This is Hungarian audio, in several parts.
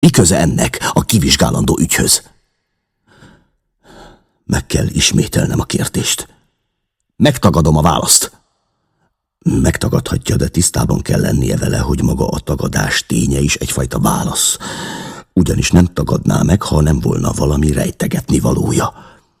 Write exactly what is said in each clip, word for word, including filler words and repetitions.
Mi köze ennek a kivizsgálandó ügyhöz? Meg kell ismételnem a kérdést. Megtagadom a választ. Megtagadhatja, de tisztában kell lennie vele, hogy maga a tagadás ténye is egyfajta válasz. Ugyanis nem tagadná meg, ha nem volna valami rejtegetni valója.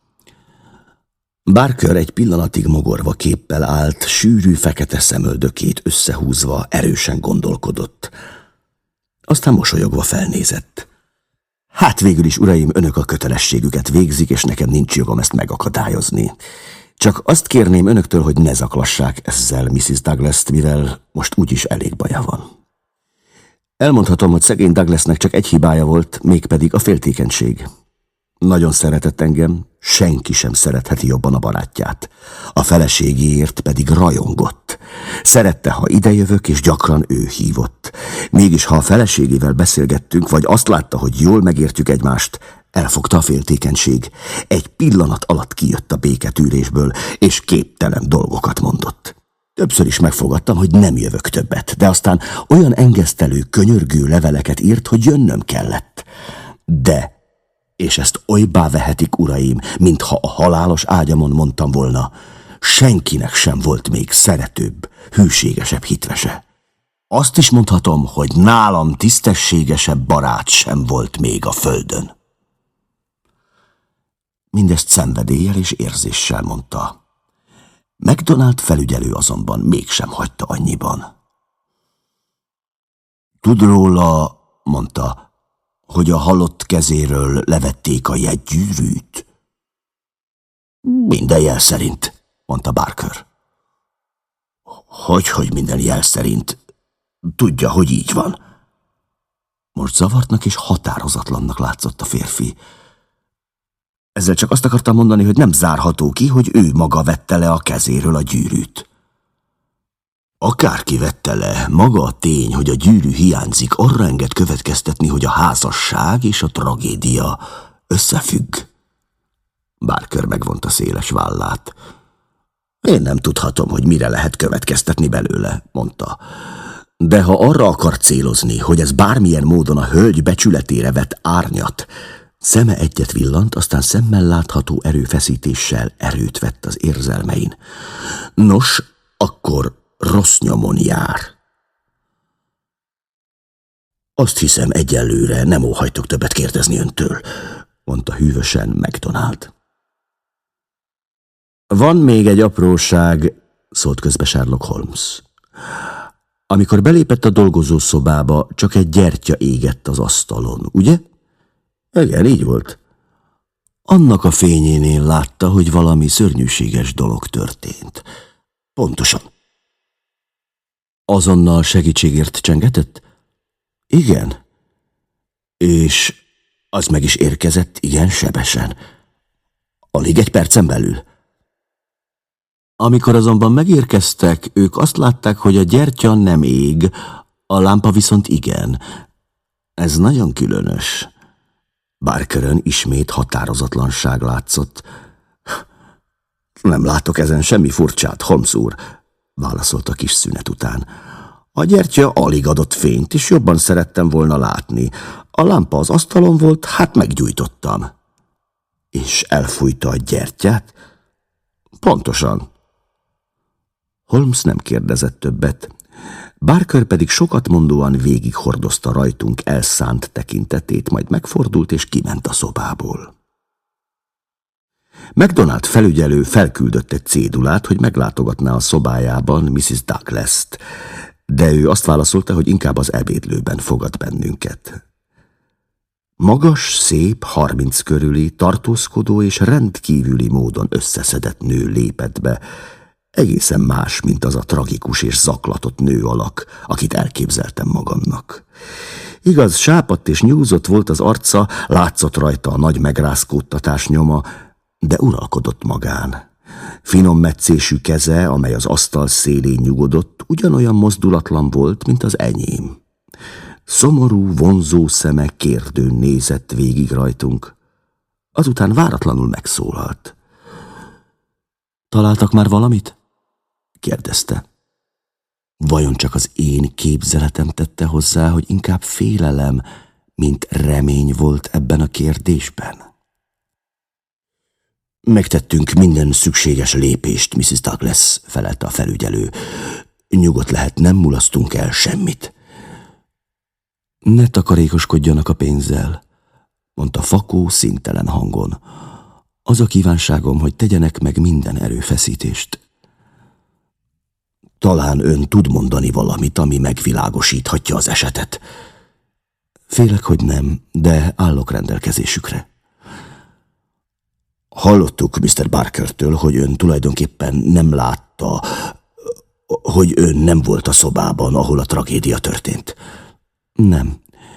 Barker egy pillanatig mogorva képpel állt, sűrű fekete szemöldökét összehúzva erősen gondolkodott. Aztán mosolyogva felnézett. Hát végül is, uraim, önök a kötelességüket végzik, és nekem nincs jogom ezt megakadályozni. Csak azt kérném önöktől, hogy ne zaklassák ezzel missus Douglas-t, mivel most úgyis elég baja van. Elmondhatom, hogy szegény Douglasnek csak egy hibája volt, mégpedig a féltékenység. Nagyon szeretett engem, senki sem szeretheti jobban a barátját. A feleségéért pedig rajongott. Szerette, ha idejövök, és gyakran ő hívott. Mégis, ha a feleségével beszélgettünk, vagy azt látta, hogy jól megértjük egymást, elfogta a féltékenység. Egy pillanat alatt kijött a béketűrésből, és képtelen dolgokat mondott. Többször is megfogadtam, hogy nem jövök többet, de aztán olyan engesztelő, könyörgő leveleket írt, hogy jönnöm kellett. De, és ezt olybá vehetik, uraim, mintha a halálos ágyamon mondtam volna, senkinek sem volt még szeretőbb, hűségesebb hitvese. Azt is mondhatom, hogy nálam tisztességesebb barát sem volt még a földön. Mindezt szenvedéllyel és érzéssel mondta. MacDonald felügyelő azonban mégsem hagyta annyiban. Tud róla, mondta, hogy a halott kezéről levették a jegygyűrűt? Minden jel szerint, mondta Barker. Hogyhogy minden jel szerint? Tudja, hogy így van. Most zavartnak és határozatlannak látszott a férfi. Ezzel csak azt akartam mondani, hogy nem zárható ki, hogy ő maga vette le a kezéről a gyűrűt. Akárki vette le, maga a tény, hogy a gyűrű hiányzik, arra enged következtetni, hogy a házasság és a tragédia összefügg. Barker megvonta széles vállát. Én nem tudhatom, hogy mire lehet következtetni belőle, mondta. De ha arra akar célozni, hogy ez bármilyen módon a hölgy becsületére vet árnyat, szeme egyet villant, aztán szemmel látható erőfeszítéssel erőt vett az érzelmein. Nos, akkor rossz nyomon jár. Azt hiszem, egyelőre nem óhajtok többet kérdezni öntől, mondta hűvösen MacDonald. Van még egy apróság, szólt közbe Sherlock Holmes. Amikor belépett a dolgozószobába, csak egy gyertya égett az asztalon, ugye? Igen, így volt. Annak a fényénél látta, hogy valami szörnyűséges dolog történt. Pontosan. Azonnal segítségért csengetett? Igen. És az meg is érkezett igen sebesen. Alig egy percen belül. Amikor azonban megérkeztek, ők azt látták, hogy a gyertya nem ég, a lámpa viszont igen. Ez nagyon különös. Barkeren ismét határozatlanság látszott. Nem látok ezen semmi furcsát, Holmes úr, válaszolt a kis szünet után. A gyertya alig adott fényt, és jobban szerettem volna látni. A lámpa az asztalon volt, hát meggyújtottam. És elfújta a gyertyát? Pontosan. Holmes nem kérdezett többet. Barker pedig sokat mondóan végighordozta rajtunk elszánt tekintetét, majd megfordult és kiment a szobából. MacDonald felügyelő felküldött egy cédulát, hogy meglátogatná a szobájában missus Douglas-t, de ő azt válaszolta, hogy inkább az ebédlőben fogad bennünket. Magas, szép, harminc körüli, tartózkodó és rendkívüli módon összeszedett nő lépett be, egészen más, mint az a tragikus és zaklatott nő alak, akit elképzeltem magamnak. Igaz, sápadt és nyúzott volt az arca, látszott rajta a nagy megrázkódtatás nyoma, de uralkodott magán. Finom metszésű keze, amely az asztal szélén nyugodott, ugyanolyan mozdulatlan volt, mint az enyém. Szomorú, vonzó szeme kérdőn nézett végig rajtunk. Azután váratlanul megszólalt. Találtak már valamit? Kérdezte. Vajon csak az én képzeletem tette hozzá, hogy inkább félelem, mint remény volt ebben a kérdésben? Megtettünk minden szükséges lépést, missziz Douglas, felelte a felügyelő. Nyugodt lehet, nem mulasztunk el semmit. Ne takarékoskodjanak a pénzzel, mondta Fakó színtelen hangon. Az a kívánságom, hogy tegyenek meg minden erőfeszítést. Talán ön tud mondani valamit, ami megvilágosíthatja az esetet. Félek, hogy nem, de állok rendelkezésükre. Hallottuk miszter Barkertől, hogy ön tulajdonképpen nem látta, hogy ön nem volt a szobában, ahol a tragédia történt. Nem,